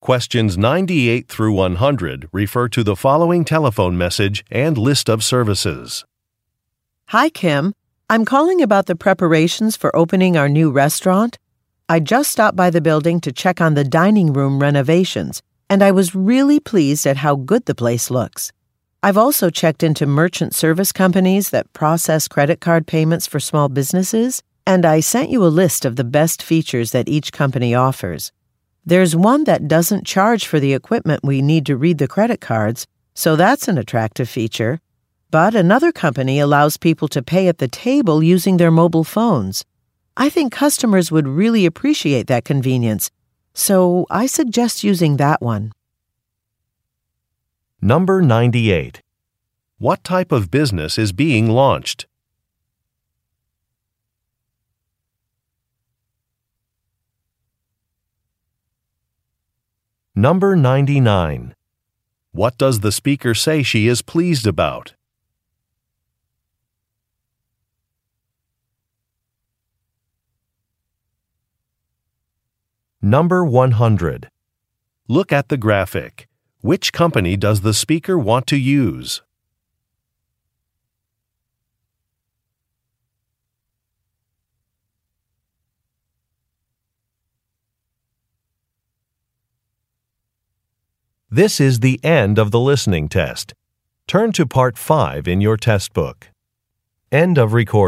Questions 98 through 100 refer to the following telephone message and list of services. Hi, Kim. I'm calling about the preparations for opening our new restaurant. I just stopped by the building to check on the dining room renovations, and I was really pleased at how good the place looks. I've also checked into merchant service companies that process credit card payments for small businesses, and I sent you a list of the best features that each company offers. There's one that doesn't charge for the equipment we need to read the credit cards, so that's an attractive feature. But another company allows people to pay at the table using their mobile phones. I think customers would really appreciate that convenience, so I suggest using that one. Number 98. What type of business is being launched? Number 99. What does the speaker say she is pleased about? Number 100. Look at the graphic. Which company does the speaker want to use? This is the end of the listening test. Turn to Part 5 in your test book. End of recording.